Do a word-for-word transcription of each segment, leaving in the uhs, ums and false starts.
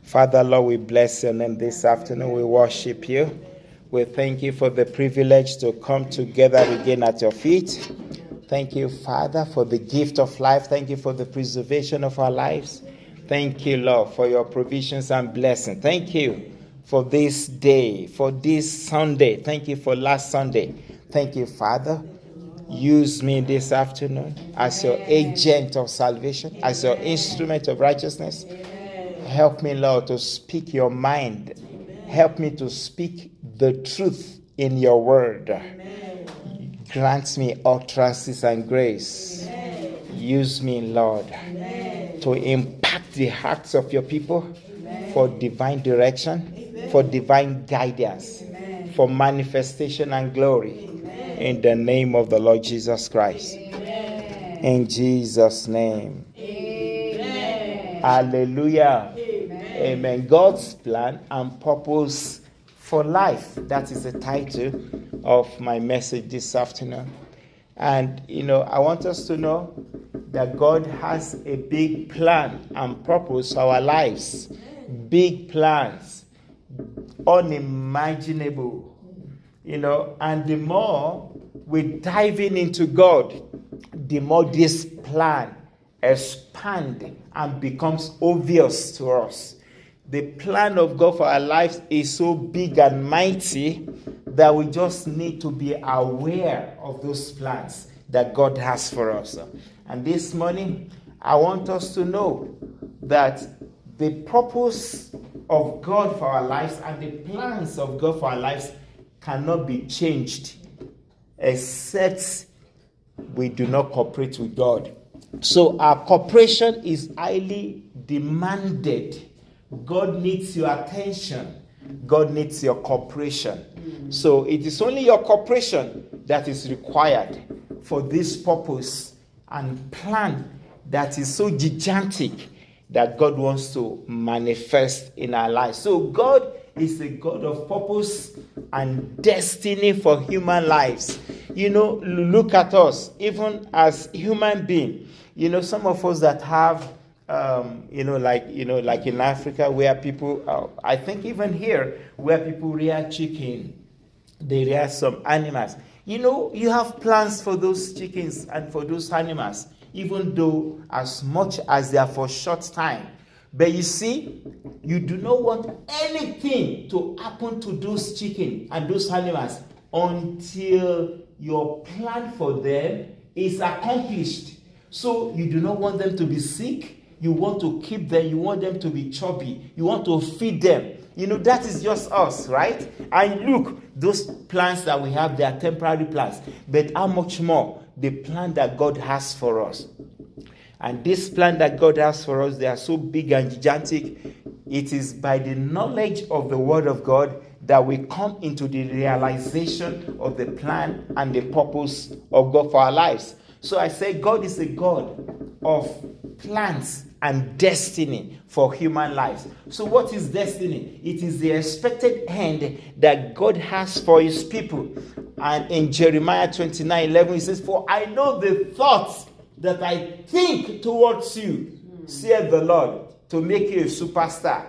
Father, Lord, we bless your name this afternoon. We worship you. We thank you for the privilege to come together again at your feet. Thank you, Father, for the gift of life. Thank you for the preservation of our lives. Thank you, Lord, for your provisions and blessings. Thank you for this day, for this Sunday. Thank you for last Sunday. Thank you, Father. Use me this afternoon as your agent of salvation, as your instrument of righteousness. Help me, Lord, to speak your mind. Help me to speak the truth in your word. Grant me utterances and grace. Use me, Lord, to impact the hearts of your people for divine direction, for divine guidance, for manifestation and glory. In the name of the Lord Jesus Christ. In Jesus' name. Hallelujah. Amen. God's plan and purpose for life. That is the title of my message this afternoon. And, you know, I want us to know that God has a big plan and purpose for our lives. Big plans. Unimaginable. You know, and the more we're diving into God, the more this plan expands and becomes obvious to us. The plan of God for our lives is so big and mighty that we just need to be aware of those plans that God has for us. And this morning, I want us to know that the purpose of God for our lives and the plans of God for our lives cannot be changed except we do not cooperate with God. So our cooperation is highly demanded. God needs your attention. God needs your cooperation. Mm-hmm. So it is only your cooperation that is required for this purpose and plan that is so gigantic that God wants to manifest in our lives. So God is a God of purpose and destiny for human lives. You know, look at us, even as human beings. You know, some of us that have Um, you know, like, you know, like in Africa where people, uh, I think even here where people rear chicken, they rear some animals. You know, you have plans for those chickens and for those animals, even though as much as they are for short time. But you see, you do not want anything to happen to those chickens and those animals until your plan for them is accomplished. So you do not want them to be sick. You want to keep them. You want them to be chubby. You want to feed them. You know, that is just us, right? And look, those plans that we have, they are temporary plans. But how much more the plan that God has for us? And this plan that God has for us, they are so big and gigantic. It is by the knowledge of the Word of God that we come into the realization of the plan and the purpose of God for our lives. So I say God is a God of plans and destiny for human lives. So what is destiny? It is the expected end that God has for his people. And in Jeremiah twenty-nine eleven, he says, "For I know the thoughts that I think towards you, saith the Lord, to make you a superstar."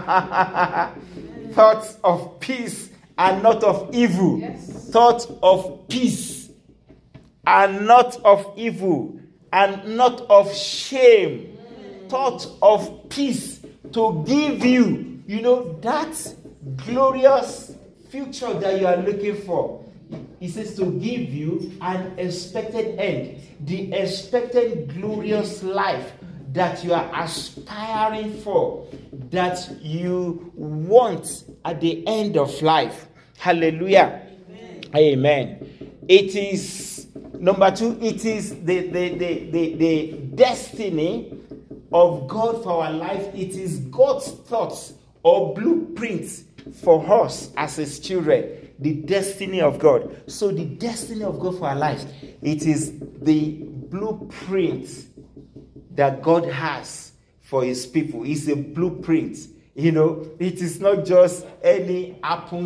Thoughts of peace and not of evil. Yes. Thoughts of peace and not of evil, and not of shame. Thought of peace, to give you, you know, that glorious future that you are looking for. He says to give you an expected end, the expected glorious life that you are aspiring for, that you want at the end of life. Hallelujah. Amen. Amen. It is, number two, it is the, the, the, the, the destiny of God for our life. It is God's thoughts or blueprints for us as his children. The destiny of God. So the destiny of God for our lives, it is the blueprint that God has for his people. It's a blueprint. You know, it is not just any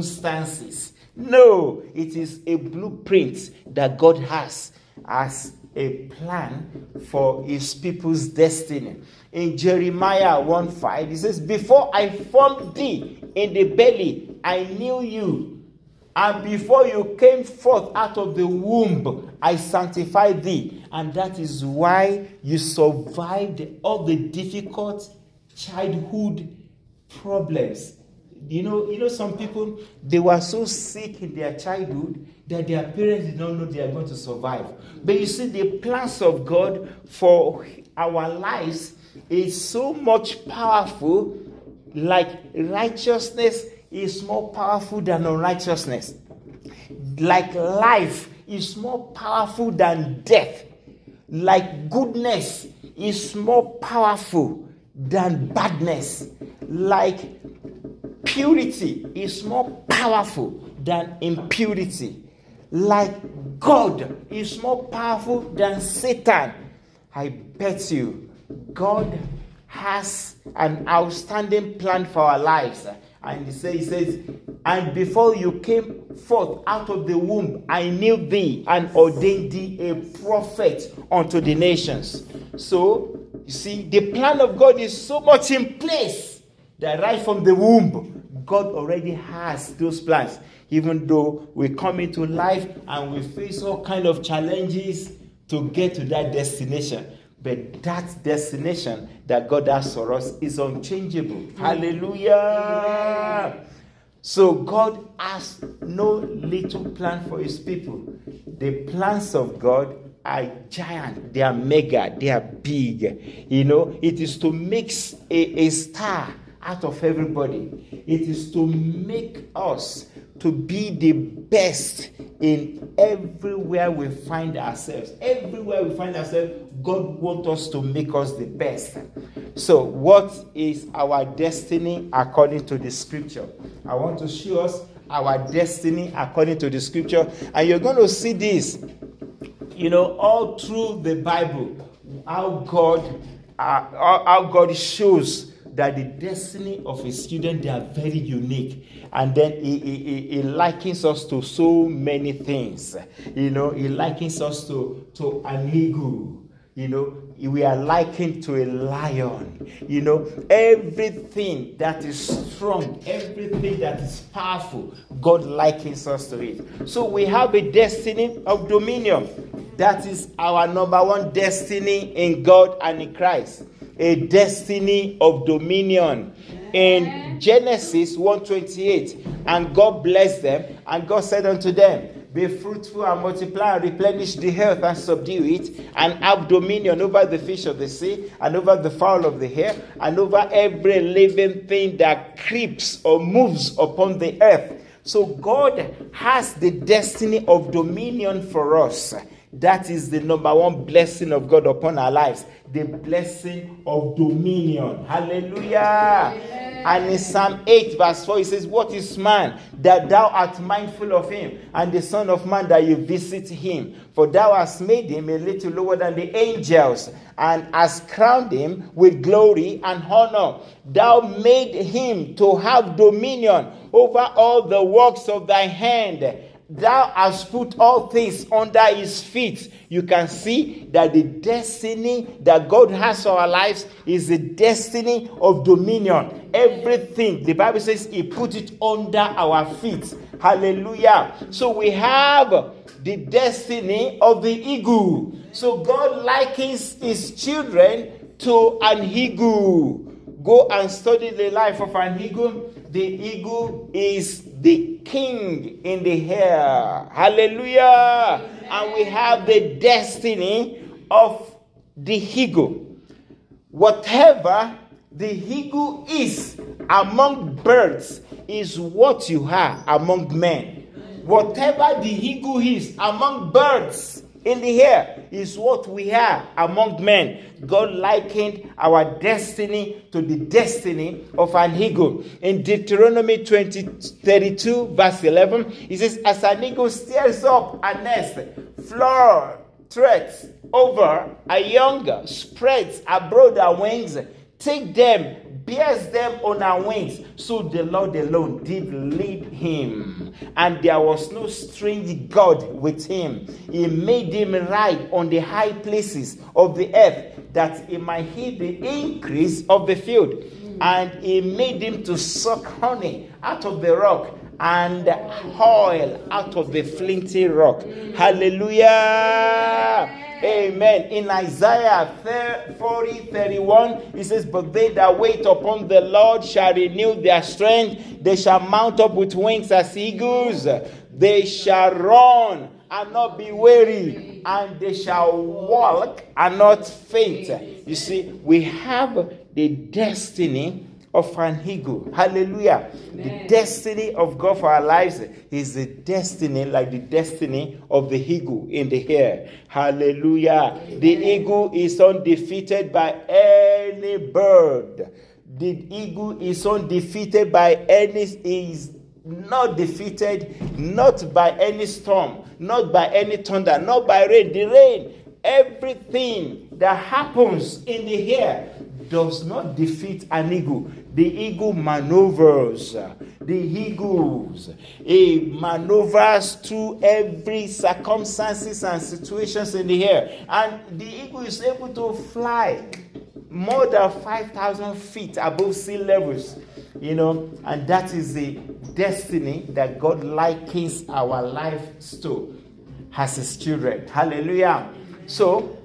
happenstances. No, it is a blueprint that God has as a plan for his people's destiny. In Jeremiah one five, he says, before I formed thee in the belly, I knew you. And before you came forth out of the womb, I sanctified thee. And that is why you survived all the difficult childhood problems. You know, you know, some people, they were so sick in their childhood that their parents did not know they are going to survive. But you see, the plans of God for our lives is so much powerful, like righteousness is more powerful than unrighteousness. Like life is more powerful than death. Like goodness is more powerful than badness. Like purity is more powerful than impurity. Like God is more powerful than Satan. I bet you God has an outstanding plan for our lives. And he says, he says, and before you came forth out of the womb, I knew thee and ordained thee a prophet unto the nations. So, you see, the plan of God is so much in place that right from the womb, God already has those plans. Even though we come into life and we face all kind of challenges to get to that destination. But that destination that God has for us is unchangeable. Mm-hmm. Hallelujah. So God has no little plan for his people. The plans of God are giant. They are mega. They are big. You know, it is to mix a, a star out of everybody. It is to make us to be the best in everywhere we find ourselves. Everywhere we find ourselves, God wants us to make us the best. So, what is our destiny according to the scripture? I want to show us our destiny according to the scripture. And you're going to see this, you know, all through the Bible, how God, uh, how God shows that the destiny of his students, they are very unique. And then he, he, he likens us to so many things. You know, he likens us to, to an eagle. You know, we are likened to a lion. You know, everything that is strong, everything that is powerful, God likens us to it. So we have a destiny of dominion. That is our number one destiny in God and in Christ. A destiny of dominion. In Genesis one twenty-eight, and God blessed them, and God said unto them, be fruitful and multiply and replenish the earth and subdue it, and have dominion over the fish of the sea, and over the fowl of the air, and over every living thing that creeps or moves upon the earth. So God has the destiny of dominion for us. That is the number one blessing of God upon our lives. The blessing of dominion. Hallelujah. Amen. And in Psalm eight verse four, it says, what is man that thou art mindful of him, and the son of man that you visit him? For thou hast made him a little lower than the angels, and hast crowned him with glory and honor. Thou made him to have dominion over all the works of thy hand. Thou hast put all things under his feet. You can see that the destiny that God has for our lives is the destiny of dominion. Everything, the Bible says, he put it under our feet. Hallelujah. So we have the destiny of the eagle. So God likens his children to an eagle. Go and study the life of an eagle. The eagle is the king in the air. Hallelujah. Amen. And we have the destiny of the eagle. Whatever the eagle is among birds is what you are among men. Whatever the eagle is among birds in the air is what we are among men. God likened our destiny to the destiny of an eagle. In Deuteronomy twenty, thirty-two, verse eleven, it says, as an eagle stirs up a nest, floor threads over a young, spreads abroad her wings, take them bears them on our wings. So the Lord alone did lead him, and there was no strange God with him. He made him ride on the high places of the earth, that he might hear the increase of the field. And he made him to suck honey out of the rock, and oil out of the flinty rock. Hallelujah. Amen. In Isaiah forty thirty-one, it says, but they that wait upon the Lord shall renew their strength. They shall mount up with wings as eagles. They shall run and not be weary, and they shall walk and not faint. You see, we have the destiny of an eagle. Hallelujah. Amen. The destiny of God for our lives is the destiny like the destiny of the eagle in the air. Hallelujah. Amen. The eagle is undefeated by any bird. The eagle is undefeated by any, is not defeated, not by any storm, not by any thunder, not by rain. The rain, everything that happens in the air does not defeat an eagle. The eagle maneuvers. The eagles, it maneuvers through every circumstances and situations in the air. And the eagle is able to fly more than five thousand feet above sea levels. You know, and that is the destiny that God likens our lives to as his children. Hallelujah. So,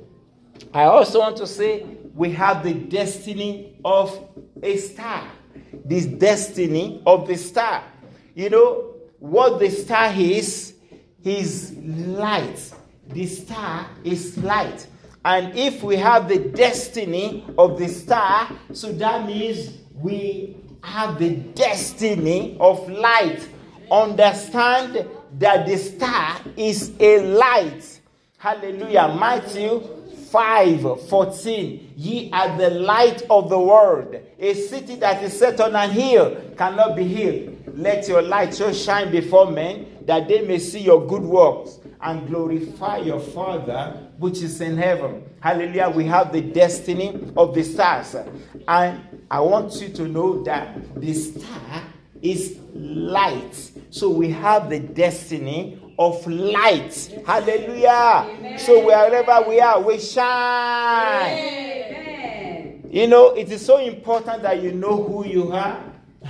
I also want to say, we have the destiny of a star. This destiny of the star. You know, what the star is, is light. The star is light. And if we have the destiny of the star, so that means we have the destiny of light. Understand that the star is a light. Hallelujah. Matthew five fourteen. Ye are the light of the world. A city that is set on an hill cannot be hid. Let your light so shine before men, that they may see your good works and glorify your Father which is in heaven. Hallelujah. We have the destiny of the stars. And I want you to know that the star is light. So we have the destiny of light. Hallelujah. Amen. So wherever we are, we shine. Amen. You know, it is so important that you know who you are.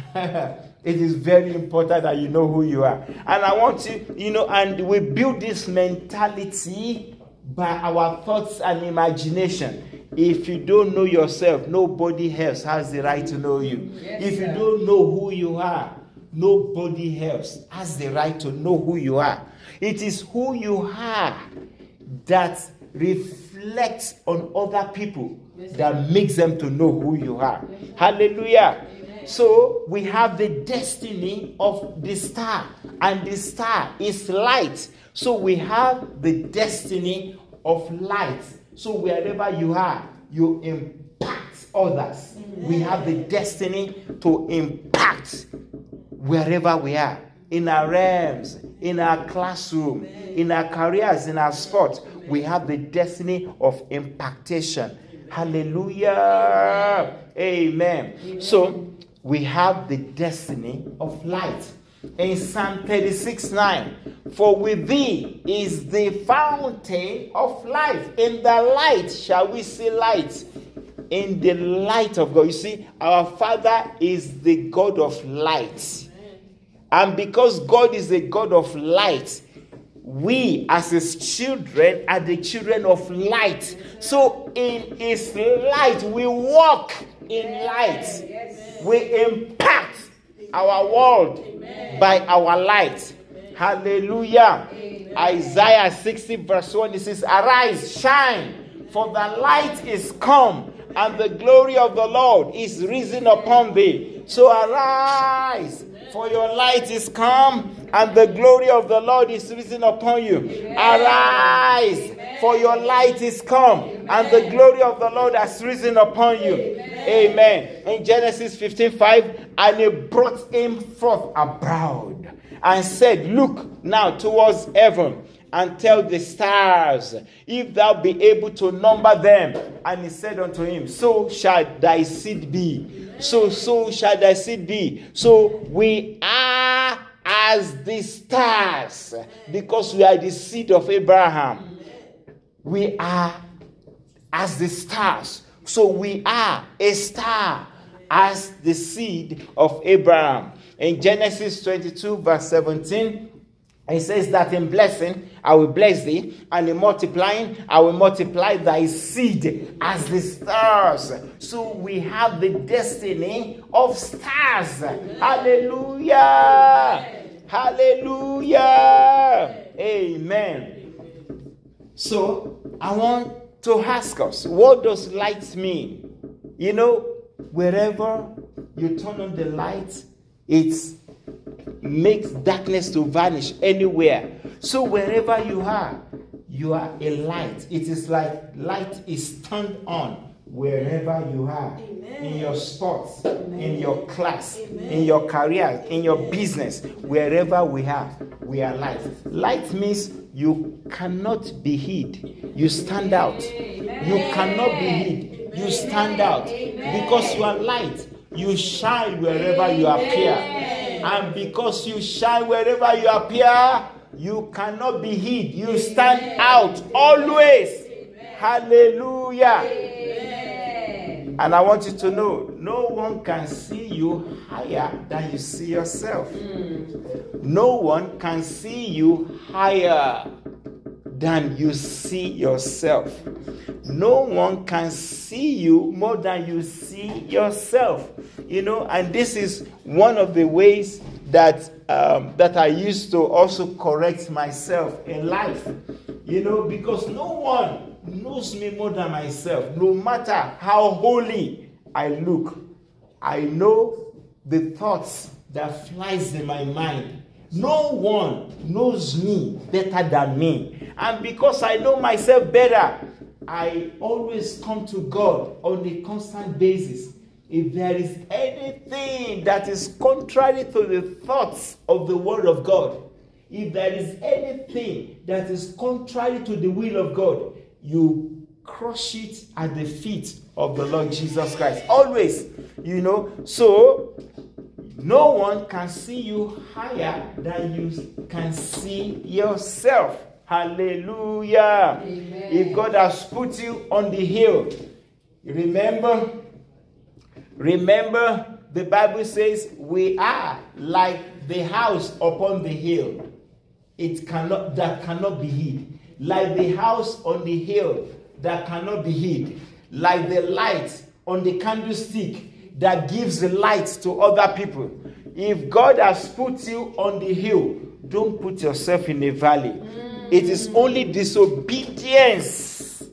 It is very important that you know who you are. And I want you, you know, and we build this mentality by our thoughts and imagination. If you don't know yourself, nobody else has the right to know you. Yes, if you sir. don't know who you are, nobody else has the right to know who you are. It is who you are that reflects on other people, yes, that makes them to know who you are. Yes, hallelujah. Amen. So we have the destiny of the star, and the star is light. So we have the destiny of light. So wherever you are, you impact others. Amen. We have the destiny to impact wherever we are. In our realms, in our classroom, Amen. in our careers, in our sport, Amen. we have the destiny of impactation. Amen. Hallelujah. Amen. Amen. So we have the destiny of light. In Psalm thirty-six nine, for with thee is the fountain of life. In the light shall we see light. In the light of God. You see, our Father is the God of light. And because God is a God of light, we as his children are the children of light. So in his light, we walk in light. We impact our world by our light. Hallelujah. Isaiah sixty verse one, it says, arise, shine, for the light is come, and the glory of the Lord is risen upon thee. So arise, for your light is come, and the glory of the Lord is risen upon you. Amen. Arise, Amen. For your light is come, Amen. And the glory of the Lord has risen upon you. Amen. Amen. In Genesis fifteen five, and he brought him forth abroad, and said, look now towards heaven, and tell the stars, if thou be able to number them. And he said unto him, so shall thy seed be. Amen. So, so shall thy seed be. So we are as the stars because we are the seed of Abraham. We are as the stars. So we are a star as the seed of Abraham. In Genesis twenty-two, verse seventeen, it says that in blessing, I will bless thee, and in multiplying, I will multiply thy seed as the stars. So we have the destiny of stars. Hallelujah! Hallelujah! Amen. So I want to ask us, what does light mean? You know, wherever you turn on the light, it makes darkness to vanish anywhere. So wherever you are, you are a light. It is like light is turned on wherever you are. Amen. In your sports, Amen. In your class, Amen. In your career, in your business, wherever we are, we are light. Light means you cannot be hid. You stand out. Amen. You cannot be hid. You stand out. Amen. Because you are light. You shine wherever you appear. And because you shine wherever you appear, you cannot be hid. You stand out always. Amen. Hallelujah. Amen. And I want you to know, no one can see you higher than you see yourself. Mm. No one can see you higher than you see yourself. No one can see you more than you see yourself. You know, and this is one of the ways that um, that I used to also correct myself in life. You know, because no one knows me more than myself. No matter how holy I look, I know the thoughts that flies in my mind. No one knows me better than me. And because I know myself better, I always come to God on a constant basis. If there is anything that is contrary to the thoughts of the Word of God, if there is anything that is contrary to the will of God, you crush it at the feet of the Lord Jesus Christ. Always, you know. So, no one can see you higher than you can see yourself. Hallelujah. Amen. If God has put you on the hill, remember, remember the Bible says we are like the house upon the hill. It cannot, that cannot be hid. Like the house on the hill that cannot be hid. Like the light on the candlestick that gives the light to other people. If God has put you on the hill, don't put yourself in a valley. Mm. It is only disobedience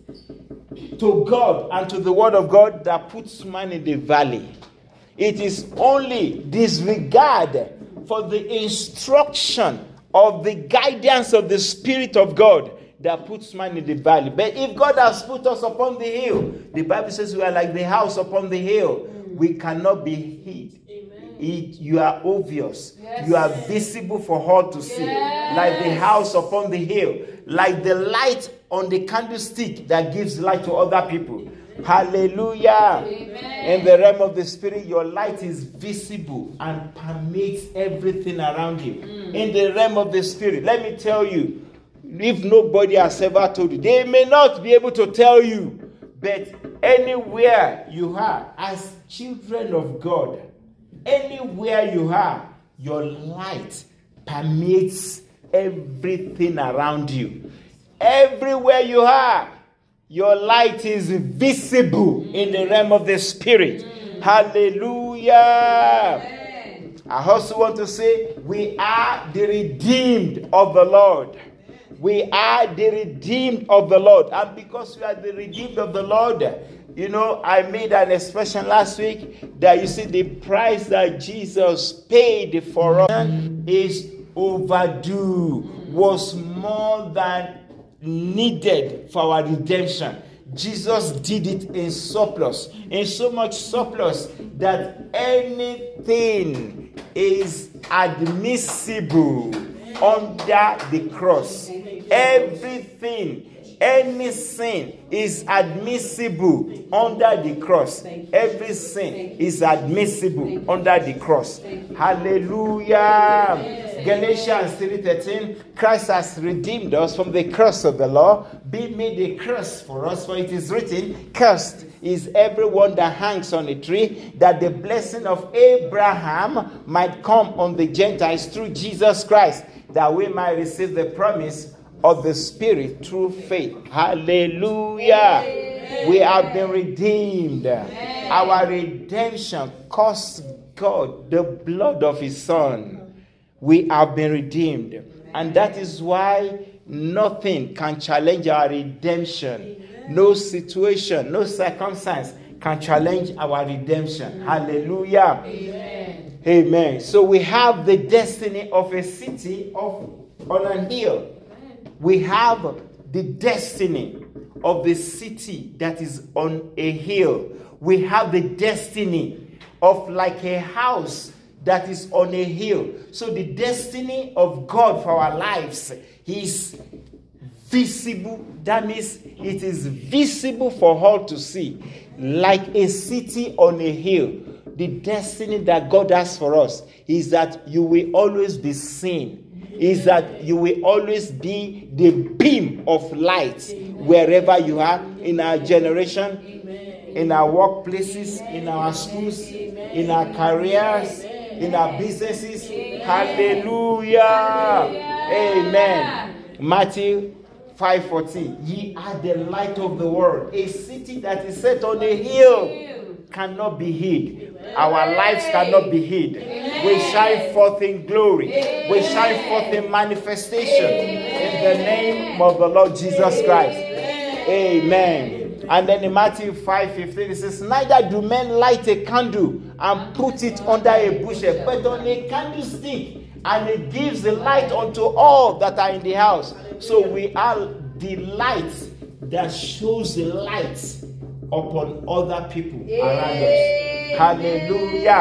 to God and to the Word of God that puts man in the valley. It is only disregard for the instruction of the guidance of the Spirit of God that puts man in the valley. But if God has put us upon the hill, the Bible says we are like the house upon the hill. We cannot be hid. It, you are obvious. Yes. You are visible for all to see. Yes. Like the house upon the hill. Like the light on the candlestick that gives light to other people. Amen. Hallelujah. Amen. In the realm of the Spirit, your light is visible and permeates everything around you. Mm. In the realm of the Spirit, let me tell you, if nobody has ever told you, they may not be able to tell you, but anywhere you are, as children of God, anywhere you are, your light permeates everything around you. Everywhere you are, your light is visible in the realm of the Spirit. Mm. Hallelujah. Amen. I also want to say, we are the redeemed of the Lord. We are the redeemed of the Lord. And because we are the redeemed of the Lord, you know, I made an expression last week that you see the price that Jesus paid for us is overdue, was more than needed for our redemption. Jesus did it in surplus, in so much surplus that anything is admissible under the cross. Everything Any sin is admissible under the cross. Every sin is admissible under the cross. Hallelujah. Galatians three thirteen, Christ has redeemed us from the curse of the law, being made a curse for us, for it is written, cursed is everyone that hangs on a tree, that the blessing of Abraham might come on the Gentiles through Jesus Christ, that we might receive the promise of the Spirit through faith. Hallelujah. Amen. We have been redeemed. Amen. Our redemption cost God the blood of his Son. We have been redeemed. And that is why nothing can challenge our redemption. No situation, no circumstance can challenge our redemption. Hallelujah. Amen. Amen. So we have the destiny of a city of, on a hill. We have the destiny of the city that is on a hill. We have the destiny of like a house that is on a hill. So the destiny of God for our lives is visible. That means it is visible for all to see. Like a city on a hill. The destiny that God has for us is that you will always be seen. Is that you will always be the beam of light wherever you are, in our generation, in our workplaces, in our schools, in our careers, in our businesses. Hallelujah. Amen. Matthew five fourteen. Ye are the light of the world. A city that is set on a hill cannot be hid. Our lives cannot be hid. We shine forth in glory. We shine forth in manifestation. In the name of the Lord Jesus Christ. Amen. And then in Matthew five fifteen, it says, neither do men light a candle and put it under a bushel, but on a candlestick, and it gives the light unto all that are in the house. So we are the light that shows the light upon other people around us. Hallelujah.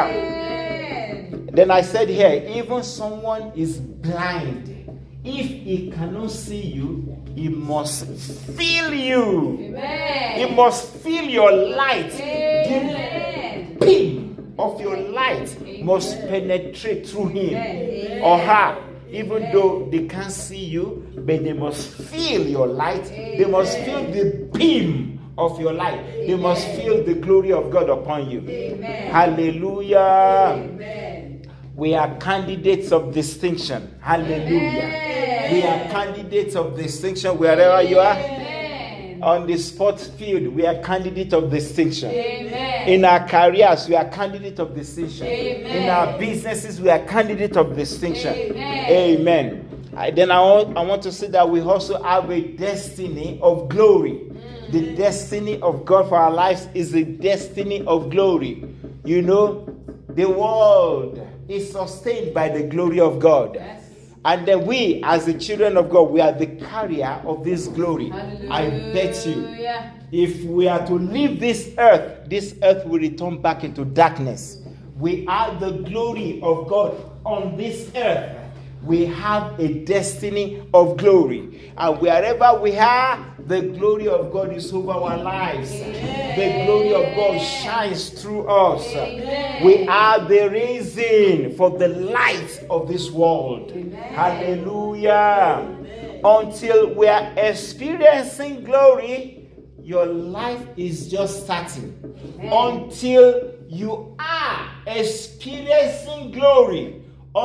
Amen. Then I said here, even someone is blind. If he cannot see you, he must feel you. Amen. He must feel your light. Amen. The beam of your light Amen. Must penetrate through him Amen. Or her. Even Amen. Though they can't see you, but they must feel your light. Amen. They must feel the beam of your life. Amen. They must feel the glory of God upon you. Amen. Hallelujah. Amen. We are candidates of distinction. Hallelujah. Amen. We are candidates of distinction wherever you are. Amen. On the sports field, we are candidates of distinction. Amen. In our careers, we are candidates of distinction. Amen. In our businesses, we are candidates of distinction. Amen. Amen. I, then I want, I want to say that we also have a destiny of glory. The destiny of God for our lives is the destiny of glory. You know, the world is sustained by the glory of God. Yes. And then we, as the children of God, we are the carrier of this glory. Hallelujah. I bet you, if we are to leave this earth, this earth will return back into darkness. We are the glory of God on this earth. We have a destiny of glory. And wherever we are, the glory of God is over our lives. Amen. The glory of God shines through us. Amen. We are the reason for the light of this world. Amen. Hallelujah. Amen. Until we are experiencing glory, your life is just starting. Amen. Until you are experiencing glory,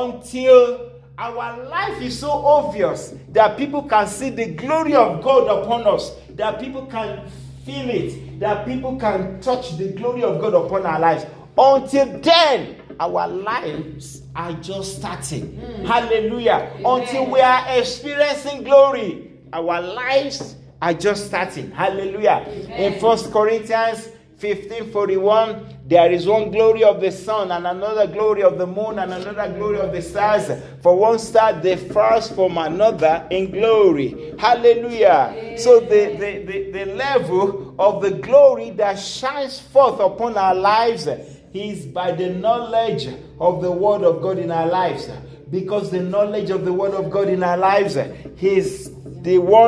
until our life is so obvious that people can see the glory of God upon us, that people can feel it, that people can touch the glory of God upon our lives. Until then, our lives are just starting. Mm. Hallelujah. Amen. Until we are experiencing glory, our lives are just starting. Hallelujah. Amen. In First Corinthians fifteen forty-one, there is one glory of the sun, and another glory of the moon, and another glory of the stars. For one star differs from another in glory. Hallelujah. Amen. So the, the, the, the level of the glory that shines forth upon our lives is by the knowledge of the word of God in our lives. Because the knowledge of the word of God in our lives is the one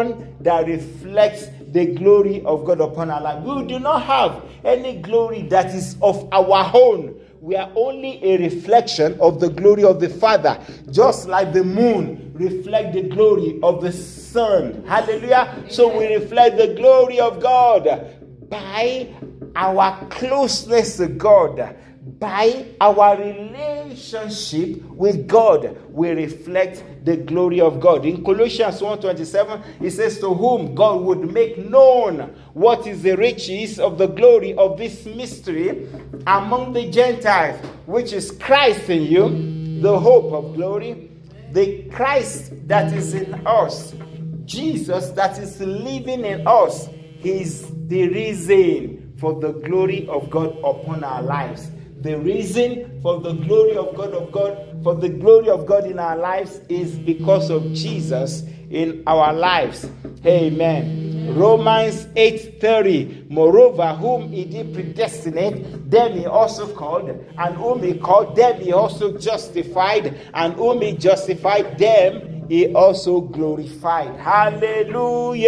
that reflects the glory of God upon our life. We do not have any glory that is of our own. We are only a reflection of the glory of the Father, just like the moon reflects the glory of the sun. Hallelujah. So we reflect the glory of God by our closeness to God, by our relationship with God. We reflect the glory of God. In Colossians one twenty-seven, it says, to whom God would make known what is the riches of the glory of this mystery among the Gentiles, which is Christ in you, the hope of glory. The Christ that is in us, Jesus that is living in us, is the reason for the glory of God upon our lives. The reason for the glory of God of God, for the glory of God in our lives is because of Jesus in our lives. Amen. Romans eight thirty. Moreover, whom he did predestinate, them he also called, and whom he called, them he also justified, and whom he justified, them he also glorified. Hallelujah.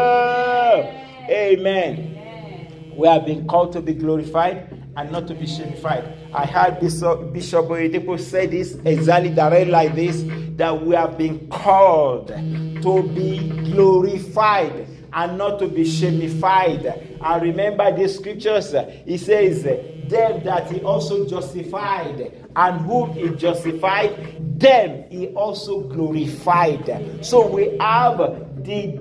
Amen. We have been called to be glorified and not to be shamified. I heard Bishop, Bishop Oyedepo say this exactly direct like this, that we have been called to be glorified and not to be shamified. And remember these scriptures, he says, them that he also justified, and whom he justified, them he also glorified. So we have the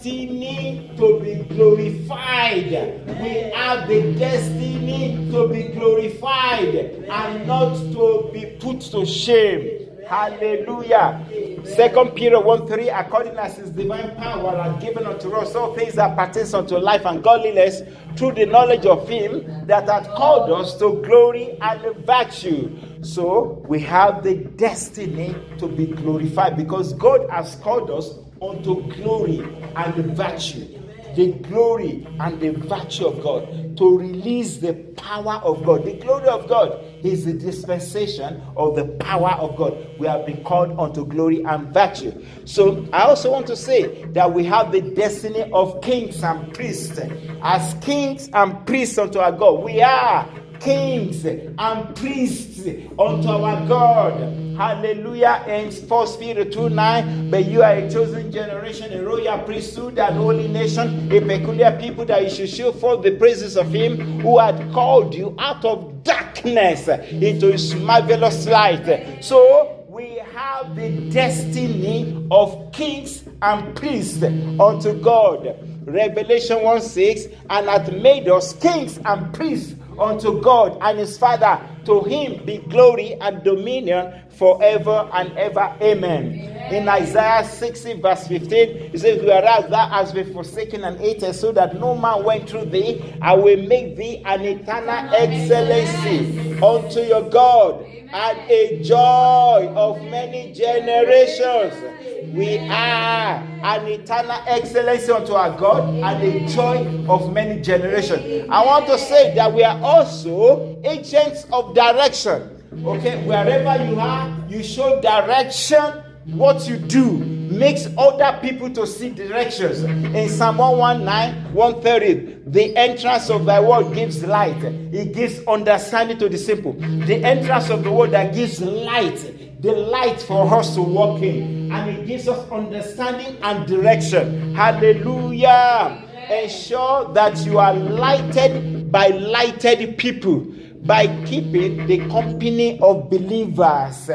destiny to be glorified. We have the destiny to be glorified and not to be put to shame. Hallelujah. Second Peter one three, according as his divine power has given unto us all things that pertain unto life and godliness, through the knowledge of him that hath called us to glory and virtue. So we have the destiny to be glorified because God has called us unto glory and virtue. The glory and the virtue of God, to release the power of God. The glory of God is the dispensation of the power of God. We have been called unto glory and virtue. So I also want to say that we have the destiny of kings and priests. As kings and priests unto our God, we are kings and priests unto our God. Hallelujah. And First Peter two nine, but you are a chosen generation, a royal priesthood, an holy nation, a peculiar people, that you should show forth the praises of him who had called you out of darkness into his marvelous light. So we have the destiny of kings and priests unto God. Revelation one six, and hath made us kings and priests unto God and his Father. To him be glory and dominion forever and ever. Amen. Amen. In Isaiah sixty verse fifteen, it says, whereas thou hast been forsaken and hated, so that no man went through thee, I will make thee an eternal excellency unto your God, and a joy of many generations. We are an eternal excellency unto our God and a joy of many generations. I want to say that we are also agents of direction. Okay, wherever you are, you show direction. What you do makes other people to see directions. In Psalm one nineteen, one thirty, the entrance of thy word gives light. It gives understanding to the simple. The entrance of the word that gives light, the light for us to walk in, and it gives us understanding and direction. Hallelujah. Ensure that you are lighted by lighted people, by keeping the company of believers.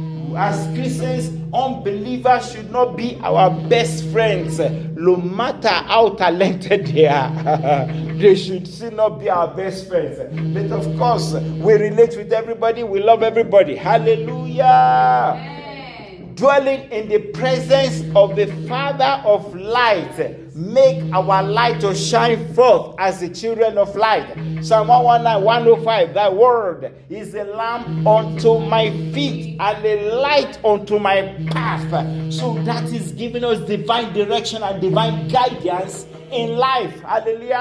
As Christians, unbelievers should not be our best friends. No matter how talented they are, they should still not be our best friends. But of course, we relate with everybody. We love everybody. Hallelujah. Amen. Dwelling in the presence of the Father of light, make our light to shine forth as the children of light. Psalm one nineteen, one oh five, thy word is a lamp unto my feet and a light unto my path. So that is giving us divine direction and divine guidance in life. Hallelujah.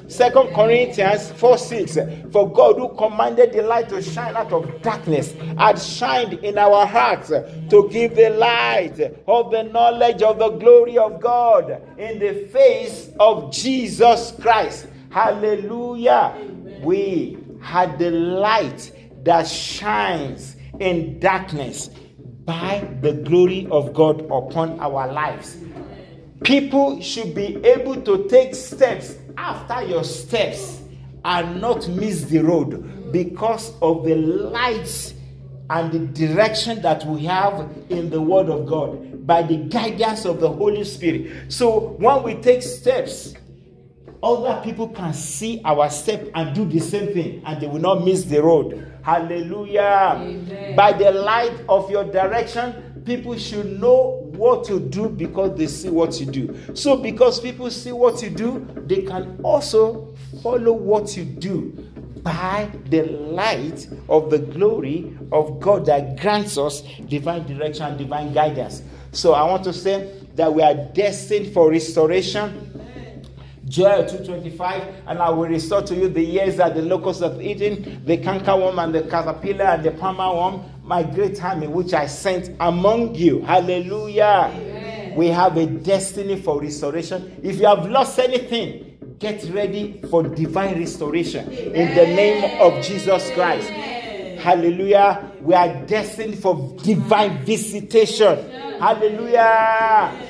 Second Corinthians four six. For God, who commanded the light to shine out of darkness, had shined in our hearts to give the light of the knowledge of the glory of God in the face of Jesus Christ. Hallelujah. Amen. We had the light that shines in darkness by the glory of God upon our lives. People should be able to take steps after your steps and not miss the road because of the lights and the direction that we have in the Word of God by the guidance of the Holy Spirit. So when we take steps, other people can see our step and do the same thing, and they will not miss the road. Hallelujah. Amen. By the light of your direction, people should know what to do because they see what you do. So because people see what you do, they can also follow what you do by the light of the glory of God that grants us divine direction and divine guidance. So I want to say that we are destined for restoration. Joel two twenty-five, and I will restore to you the years that the locusts have eaten, the cankerworm and the caterpillar and the palmer worm, my great army which I sent among you. Hallelujah. Amen. We have a destiny for restoration. If you have lost anything, get ready for divine restoration. Amen. In the name of Jesus Christ. Amen. Hallelujah. We are destined for divine visitation. Amen. Hallelujah. Amen.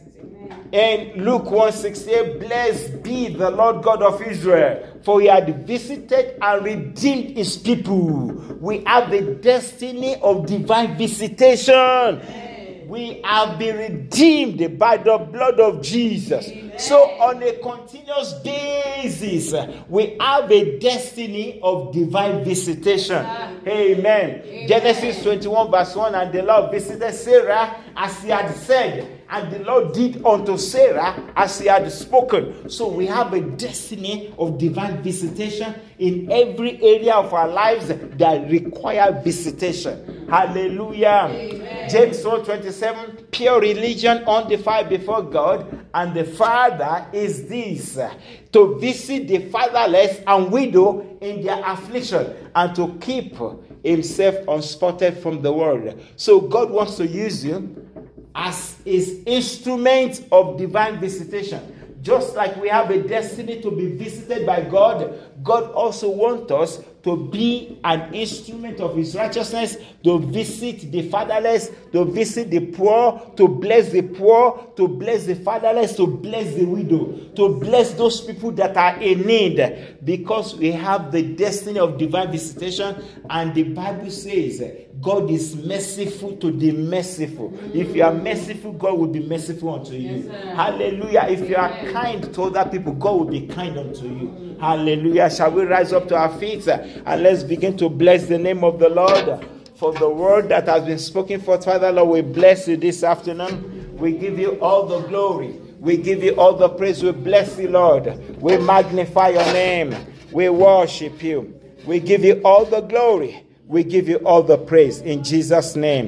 In Luke one sixty-eight, blessed be the Lord God of Israel, for he had visited and redeemed his people. We have the destiny of divine visitation. Amen. We have been redeemed by the blood of Jesus. Amen. So on a continuous basis, we have a destiny of divine visitation. Amen. Amen. Amen. Genesis twenty-one verse one, and the Lord visited Sarah as he had said, and the Lord did unto Sarah as he had spoken. So we have a destiny of divine visitation in every area of our lives that require visitation. Hallelujah. Amen. James one twenty-seven, pure religion undefiled before God and the Father is this, to visit the fatherless and widow in their affliction and to keep himself unspotted from the world. So God wants to use you as his instrument of divine visitation. Just like we have a destiny to be visited by God, God also wants us to be an instrument of his righteousness, to visit the fatherless, to visit the poor, to bless the poor, to bless the fatherless, to bless the widow, to bless those people that are in need, because we have the destiny of divine visitation. And the Bible says God is merciful to the merciful. If you are merciful, God will be merciful unto you. Yes, hallelujah. If you are kind to other people, God will be kind unto you. Hallelujah. Shall we rise up to our feet and let's begin to bless the name of the Lord for the word that has been spoken for. Father, Lord, we bless you this afternoon. We give you all the glory. We give you all the praise. We bless you, Lord. We magnify your name. We worship you. We give you all the glory. We give you all the praise in Jesus' name.